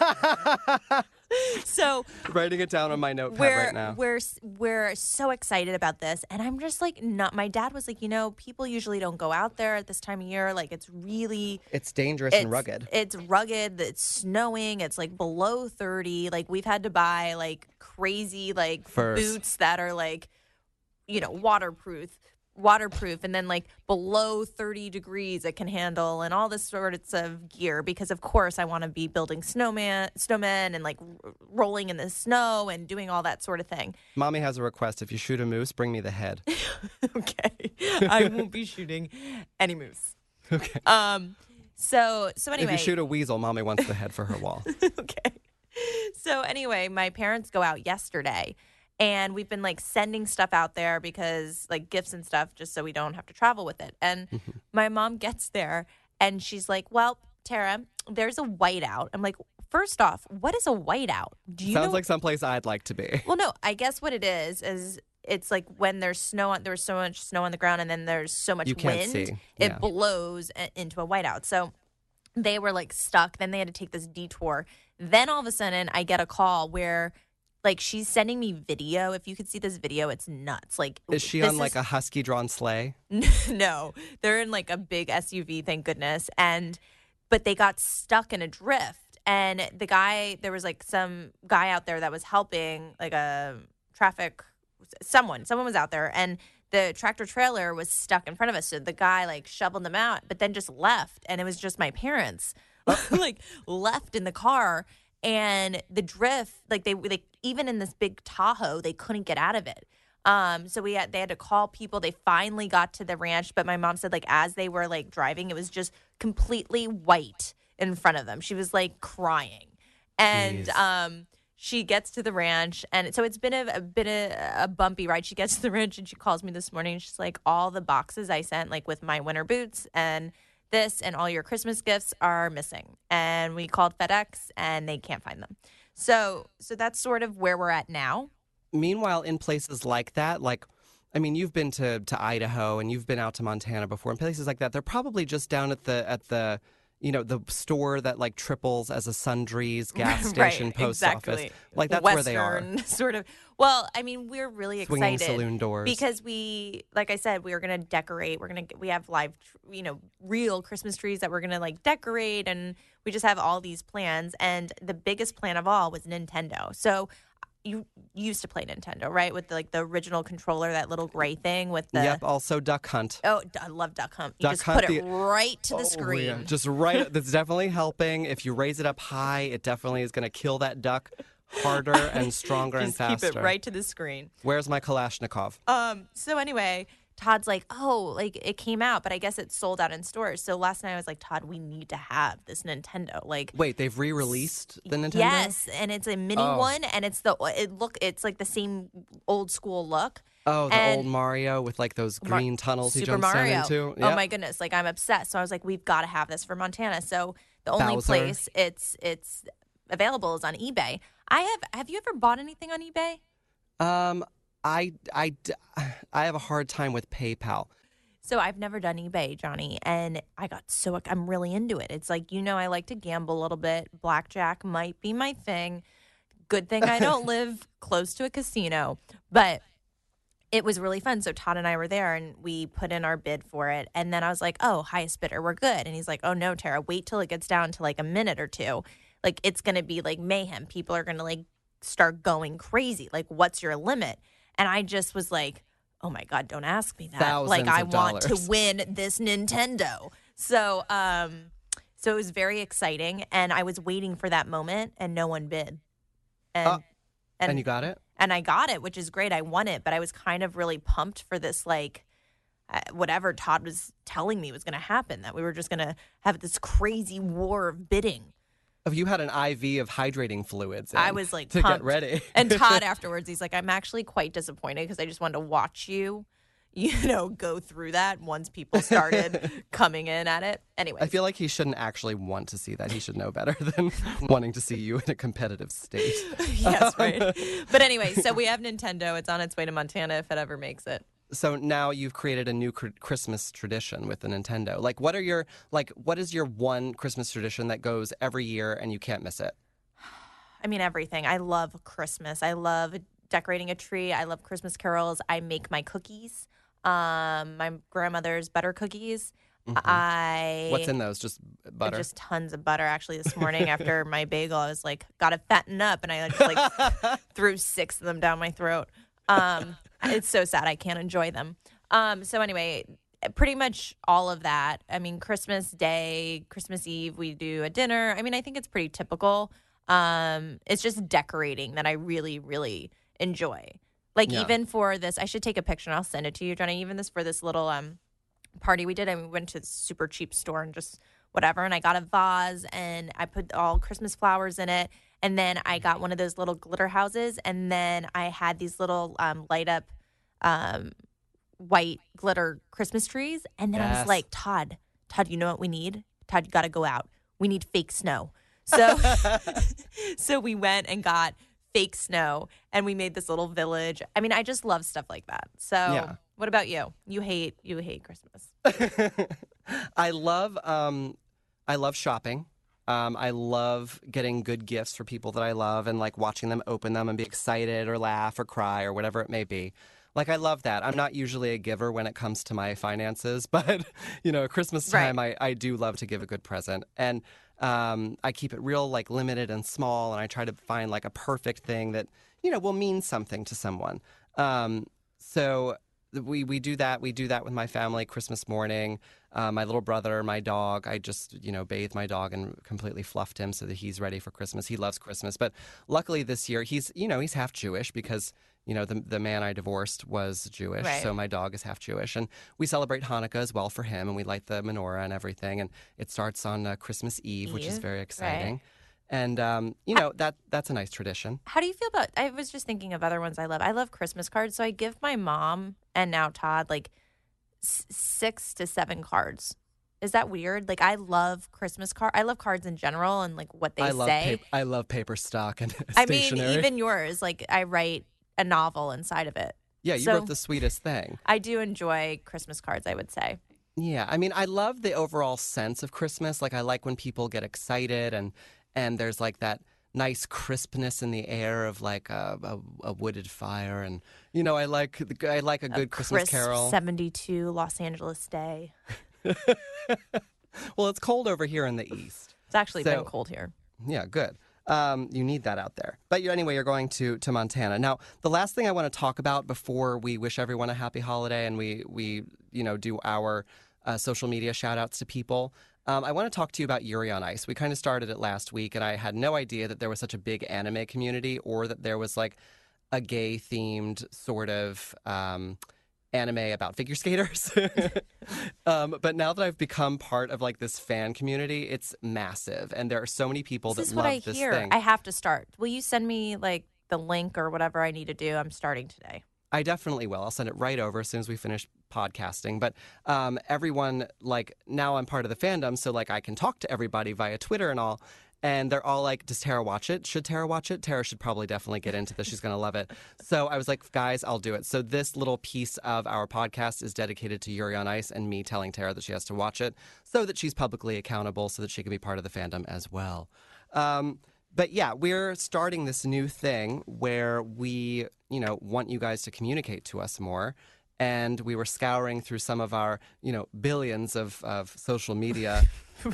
that. So Writing it down on my notepad we're right now. we're we're so excited about this, and I'm just like not. My dad was like, you know, people usually don't go out there at this time of year. Like it's really It's dangerous it's, and rugged. It's rugged. It's snowing. It's like below thirty. Like we've had to buy like crazy like Furs. boots that are like, you know, waterproof. waterproof and then like below thirty degrees it can handle and all this sorts of gear because of course I want to be building snowman snowmen and like r- rolling in the snow and doing all that sort of thing. Mommy has a request. If you shoot a moose, bring me the head. Okay. I won't be shooting any moose. Okay. Um so so anyway If you shoot a weasel, Mommy wants the head for her wall. okay. So anyway, my parents go out yesterday and we've been like sending stuff out there because like gifts and stuff just so we don't have to travel with it. And my mom gets there and she's like, "Well, Tara, there's a whiteout." I'm like, "First off, what is a whiteout? Do you Sounds know?" like someplace I'd like to be. Well, no, I guess what it is is it's like when there's snow on there's so much snow on the ground and then there's so much You can't wind, see. it Yeah. blows a- into a whiteout. So they were like stuck. Then they had to take this detour. Then all of a sudden, I get a call where, like, she's sending me video. If you could see this video, it's nuts. Like, Is she this on like a husky drawn sleigh? no, they're in like a big S U V, thank goodness. And but they got stuck in a drift. And the guy, there was like some guy out there that was helping, like a traffic, someone, someone was out there, and the tractor trailer was stuck in front of us. So the guy like shoveled them out, but then just left, and it was just my parents like left in the car. And the drift, like they, they even in this big Tahoe, they couldn't get out of it. Um, so we had they had to call people. They finally got to the ranch, but my mom said like as they were like driving, it was just completely white in front of them. She was like crying, and Jeez. um, she gets to the ranch, and so it's been a, a bit a, a bumpy ride. She gets to the ranch, and she calls me this morning. And she's like, all the boxes I sent, like with my winter boots and this and all your Christmas gifts are missing. And we called FedEx, and they can't find them. So, so that's sort of where we're at now. Meanwhile, in places like that, like, I mean, you've been to, to Idaho and you've been out to Montana before. In places like that, they're probably just down at the at the you know the store that like triples as a Sundries gas station, right, post exactly. office. Like that's Western, where they are. Sort of. Well, I mean, we're really Swinging excited saloon doors. because we, like I said, we are going to decorate. We're going to we have live, you know, real Christmas trees that we're going to like decorate, and we just have all these plans. And the biggest plan of all was Nintendo. So. You used to play Nintendo, right? With the, like the original controller, that little gray thing with the. Yep. Also, Duck Hunt. Oh, I love Duck Hunt. You Duck just Hunt, put it the- right to the Oh, screen. yeah. Just right. That's definitely helping. If you raise it up high, it definitely is going to kill that duck harder and stronger and Just faster. keep it right to the screen. Where's my Kalashnikov? Um. So anyway, Todd's like, oh, like it came out, but I guess it's sold out in stores. So last night I was like, Todd, we need to have this Nintendo. Like, Wait, they've re-released the Nintendo? yes, and it's a mini Oh. one, and it's the it look, it's like the same old school look. Oh, the And- old Mario with like those Mar- green tunnels he Super jumps Mario. down into. Oh Yep. my goodness! Like I'm obsessed. So I was like, we've got to have this for Montana. So the only Bowser. place it's it's available is on eBay. I have. Have you ever bought anything on eBay? Um, I, I, d- I have a hard time with PayPal. So I've never done eBay, Johnny, and I got so I'm really into it. It's like, you know, I like to gamble a little bit. Blackjack might be my thing. Good thing I don't live close to a casino, but it was really fun. So Todd and I were there, and we put in our bid for it. And then I was like, oh, highest bidder, we're good. And he's like, oh, no, Tara, wait till it gets down to like a minute or two. Like, it's going to be like mayhem. People are going to like start going crazy. Like, what's your limit? And I just was like, oh my God, don't ask me that. Thousands like, I of want to dollars. win this Nintendo. So, um, so it was very exciting. And I was waiting for that moment, and no one bid. And, Uh, And you got it? and I got it, which is great. I won it, but I was kind of really pumped for this, like, uh, whatever Todd was telling me was going to happen, that we were just going to have this crazy war of bidding. Have you had an I V of hydrating fluids? In I was like, to pumped. get ready. And Todd afterwards, he's like, I'm actually quite disappointed because I just wanted to watch you, you know, go through that once people started coming in at it. Anyway, I feel like he shouldn't actually want to see that. He should know better than wanting to see you in a competitive state. yes, right. But anyway, so we have Nintendo. It's on its way to Montana if it ever makes it. So now you've created a new cr- Christmas tradition with the Nintendo. Like, what are your like? What is your one Christmas tradition that goes every year and you can't miss it? I mean, everything. I love Christmas. I love decorating a tree. I love Christmas carols. I make my cookies. Um, my grandmother's butter cookies. I What's in those? Just butter. Just tons of butter. Actually, this morning after my bagel, I was like, gotta fatten up, and I just like threw six of them down my throat. Um, it's so sad I can't enjoy them. Um, so anyway, pretty much all of that. I mean, Christmas Day, Christmas Eve, we do a dinner. I mean, I think it's pretty typical. Um, it's just decorating that I really, really enjoy. Like Yeah. even for this, I should take a picture and I'll send it to you, Johnny. Even this for this little um party we did, and we went to a super cheap store and just whatever, and I got a vase and I put all Christmas flowers in it, and then I got one of those little glitter houses, and then I had these little um, light up um, white glitter Christmas trees, and then I Yes. was like, Todd, Todd, you know what we need? Todd, you got to go out. We need fake snow. So, so we went and got fake snow, and we made this little village. I mean, I just love stuff like that. So, Yeah. what about you? You hate you hate Christmas. I love um, I love shopping. Um, I love getting good gifts for people that I love and like watching them open them and be excited or laugh or cry or whatever it may be. Like, I love that. I'm not usually a giver when it comes to my finances, but, you know, at Christmas time, I, I do love to give a good present. And um, I keep it real, like, limited and small, and I try to find, like, a perfect thing that, you know, will mean something to someone. Um, so we, we do that. We do that with my family Christmas morning. Uh, my little brother, my dog, I just, you know, bathed my dog and completely fluffed him so that he's ready for Christmas. He loves Christmas. But luckily this year, he's, you know, he's half Jewish because, you know, the the man I divorced was Jewish, Right. so my dog is half Jewish. And we celebrate Hanukkah as well for him, and we light the menorah and everything. And it starts on uh, Christmas Eve, which is Eve, very right. exciting. And, um, you know, that that's a nice tradition. How do you feel about? I was just thinking of other ones I love. I love Christmas cards, so I give my mom and now Todd like s- six to seven cards. Is that weird? Like I love Christmas card. I love cards in general and like what they I love say. Paper, I love paper stock and I mean, stationery. even yours. Like I write a novel inside of it. yeah, you so- wrote the sweetest thing. I do enjoy Christmas cards. I would say. Yeah, I mean, I love the overall sense of Christmas. Like, I like when people get excited and and there's like that nice crispness in the air of like a, a, a wooded fire, and you know, I like the- I like a good Christmas Crisp carol. seventy-two Los Angeles day. Well, it's cold over here in the east. It's actually So- been cold here. Yeah, good. Um, you need that out there. But you, anyway, you're going to, to Montana. Now, the last thing I want to talk about before we wish everyone a happy holiday and we, we you know, do our uh, social media shout outs to people, um, I want to talk to you about Yuri on Ice. We kind of started it last week, and I had no idea that there was such a big anime community or that there was like a gay-themed sort of um, anime about figure skaters. um, but now that I've become part of like this fan community, it's massive, and there are so many people This is that what love I this hear. thing. I have to start. Will you send me like the link or whatever I need to do? I'm starting today. I definitely will. I'll send it right over as soon as we finish podcasting. But um, everyone, like, now I'm part of the fandom, so like I can talk to everybody via Twitter and all. And they're all like, does Tara watch it? Should Tara watch it? Tara should probably definitely get into this. She's going to love it. So I was like, guys, I'll do it. So this little piece of our podcast is dedicated to Yuri on Ice and me telling Tara that she has to watch it so that she's publicly accountable so that she can be part of the fandom as well. Um, but yeah, we're starting this new thing where we, you know, want you guys to communicate to us more. And we were scouring through some of our, you know, billions of, of social media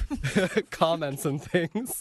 comments and things.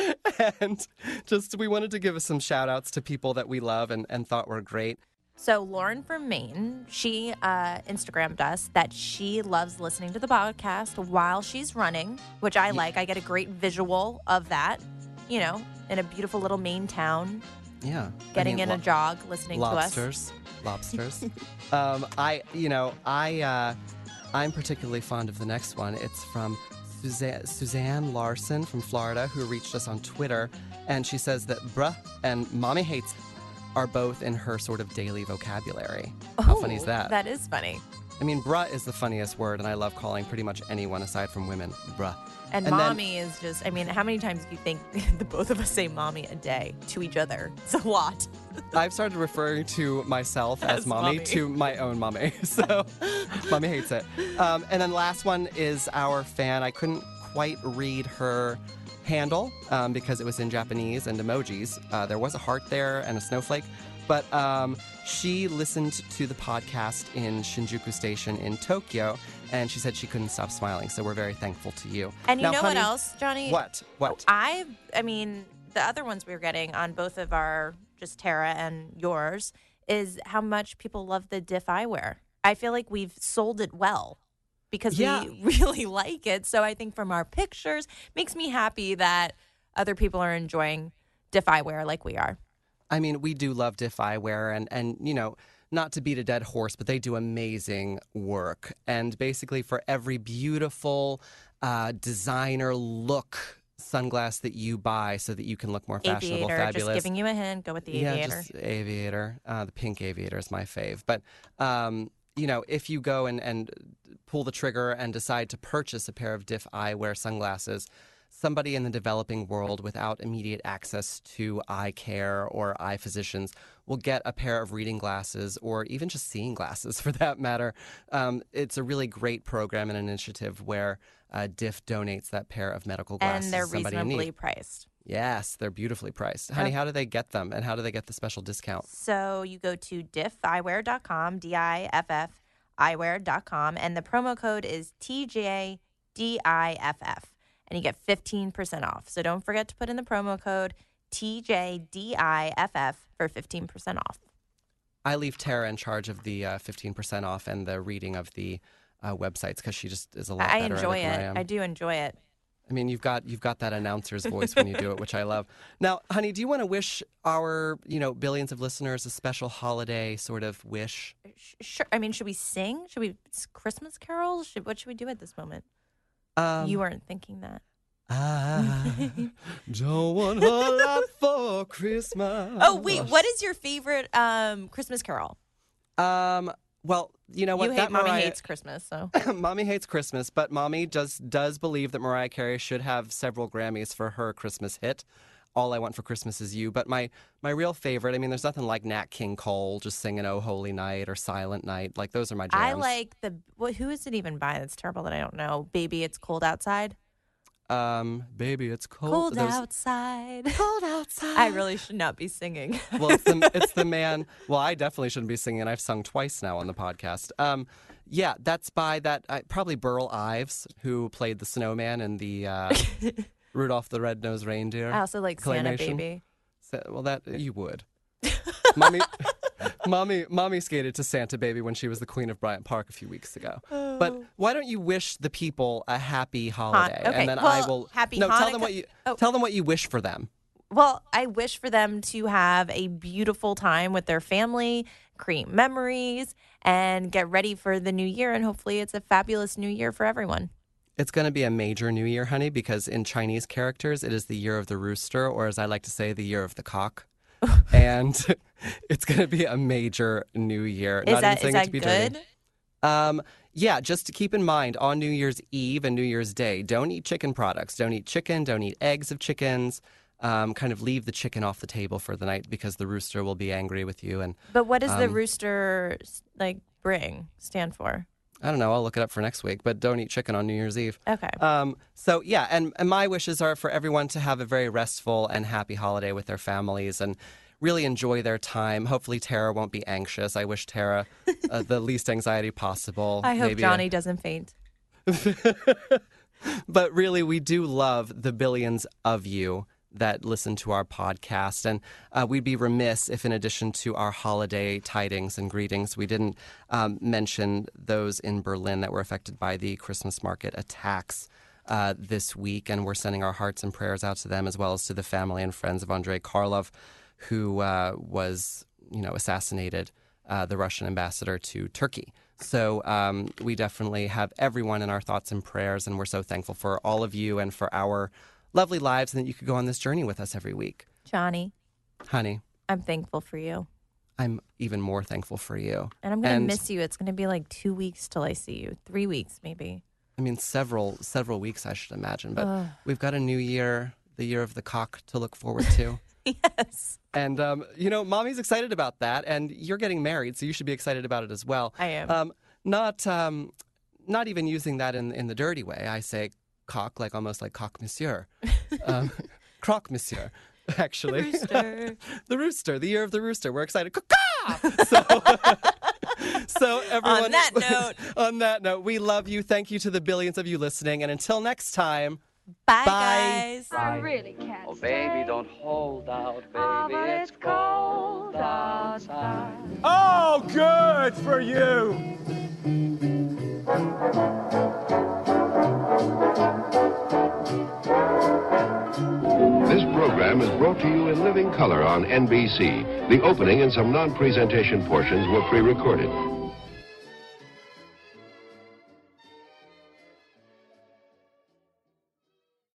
And just we wanted to give us some shout outs to people that we love and, and thought were great. So Lauren from Maine, she uh, Instagrammed us that she loves listening to the podcast while she's running, which I like. I get a great visual of that, you know, in a beautiful little Maine town, Yeah. getting I mean, in a lo- jog, listening lobsters. Lobsters. um, I, you know, I, uh, I'm particularly fond of the next one. It's from Suzanne, Suzanne Larson from Florida, who reached us on Twitter, and she says that bruh and mommy hates are both in her sort of daily vocabulary. to us. How Oh, funny is that? That is funny. I mean, bruh is the funniest word, and I love calling pretty much anyone aside from women bruh. And, And then- mommy is just, I mean, how many times do you think the both of us say mommy a day to each other? It's a lot. I've started referring to myself as, As mommy, mommy. to my own mommy. So mommy hates it. Um, and then last one is our fan. I couldn't quite read her handle um, because it was in Japanese and emojis. Uh, there was a heart there and a snowflake. But um, she listened to the podcast in Shinjuku Station in Tokyo, and she said she couldn't stop smiling. So we're very thankful to you. And you Now, know honey, what else, Johnny? What? What? I, I mean, the other ones we were getting on both of our, just Tara and yours, is how much people love the Diff eyewear. I feel like we've sold it well because Yeah. we really like it. So I think from our pictures, makes me happy that other people are enjoying Diff eyewear like we are. I mean, we do love Diff Eyewear, and, and, you know, not to beat a dead horse, but they do amazing work. And basically for every beautiful uh, designer look sunglass that you buy so that you can look more fashionable, Aviator, fabulous. just giving you a hint. Go with the yeah, aviator. just aviator. Uh, the pink aviator is my fave. But, um, you know, if you go and, and pull the trigger and decide to purchase a pair of Diff Eyewear sunglasses, somebody in the developing world without immediate access to eye care or eye physicians will get a pair of reading glasses or even just seeing glasses for that matter. Um, it's a really great program and initiative where uh, Diff donates that pair of medical glasses And they're to somebody in reasonably need. priced. Yes, they're beautifully priced. Honey, how do they get them and how do they get the special discount? So you go to diff eyewear dot com, D I F F eyewear dot com, and the promo code is T J D I F F, and you get fifteen percent off. So don't forget to put in the promo code T J D I F F for fifteen percent off. I leave Tara in charge of the uh, fifteen percent off and the reading of the uh, websites because she just is a lot I better enjoy at it than it. I am. I do enjoy it. I mean, you've got you've got that announcer's voice when you do it, which I love. Now, honey, do you want to wish our, you know, billions of listeners a special holiday sort of wish? Sure. I mean, should we sing? Should we Christmas carols? Should, what should we do at this moment? Um, you weren't thinking that. I don't want a lot for Christmas. Oh, wait. What is your favorite um, Christmas carol? Um. Well, you know what? You hate that Mommy Mariah... Hates Christmas, so. Mommy hates Christmas, but Mommy does does believe that Mariah Carey should have several Grammys for her Christmas hit. All I Want for Christmas Is You. But my, my real favorite, I mean, there's nothing like Nat King Cole just singing Oh Holy Night or Silent Night. Like, those are my jams. I like the, well, who is it even by? That's terrible that I don't know. Baby, It's Cold Outside. Um, baby, it's cold. Cold There's... outside. Cold outside. I really should not be singing. Well, it's the, it's the man. Well, I definitely shouldn't be singing. I've sung twice now on the podcast. Um, yeah, that's by that uh, probably Burl Ives, who played the snowman in the uh, Rudolph the Red-Nosed Reindeer. I also like Santa claymation. Baby. So, well, that you would. Mommy, mommy, mommy skated to Santa Baby when she was the Queen of Bryant Park a few weeks ago. Oh. But why don't you wish the people a happy holiday, okay. and then well, I will. Happy no, Hanukkah. tell them what you oh. tell them what you wish for them. Well, I wish for them to have a beautiful time with their family, create memories, and get ready for the new year. And hopefully it's a fabulous new year for everyone. It's going to be a major new year, honey, because in Chinese characters, it is the year of the rooster, or as I like to say, the year of the cock. And it's going to be a major new year. Is Not that, even is saying it that to be good? dirty. Um, yeah, just to keep in mind, on New Year's Eve and New Year's Day, don't eat chicken products. Don't eat chicken. Don't eat eggs of chickens. Um, kind of leave the chicken off the table for the night because the rooster will be angry with you. And But what does the um, rooster like bring, stand for? I don't know. I'll look it up for next week. But don't eat chicken on New Year's Eve. Okay. Um, so, yeah, and, and my wishes are for everyone to have a very restful and happy holiday with their families and really enjoy their time. Hopefully Tara won't be anxious. I wish Tara uh, the least anxiety possible. I hope Maybe Johnny a... doesn't faint. But really, we do love the billions of you that listen to our podcast. And uh, we'd be remiss if, in addition to our holiday tidings and greetings, we didn't um, mention those in Berlin that were affected by the Christmas market attacks uh, this week. And we're sending our hearts and prayers out to them, as well as to the family and friends of Andrei Karlov, who uh, was, you know, assassinated, uh, the Russian ambassador to Turkey. So um, we definitely have everyone in our thoughts and prayers, and we're so thankful for all of you and for our lovely lives, and that you could go on this journey with us every week. Johnny, Honey, I'm thankful for you. I'm even more thankful for you. And I'm going to And- miss you. It's going to be like two weeks till I see you. Three weeks, maybe. I mean, several several weeks, I should imagine. But Ugh. we've got a new year, the year of the cock, to look forward to. Yes. And, um, you know, Mommy's excited about that, and you're getting married, so you should be excited about it as well. I am. Um, not um, not even using that in, in the dirty way. I say cock, like almost like cock monsieur. Um, croque monsieur, actually. The rooster. The rooster, the year of the rooster. We're excited. Caw-caw! So, so everyone. On that note. on that note, we love you. Thank you to the billions of you listening. And until next time. Bye, Bye. guys. I really can't Oh, stay. baby, don't hold out, baby. Oh, but it's cold outside. Oh, good for you. This program is brought to you in living color on N B C. The opening and some non-presentation portions were pre-recorded.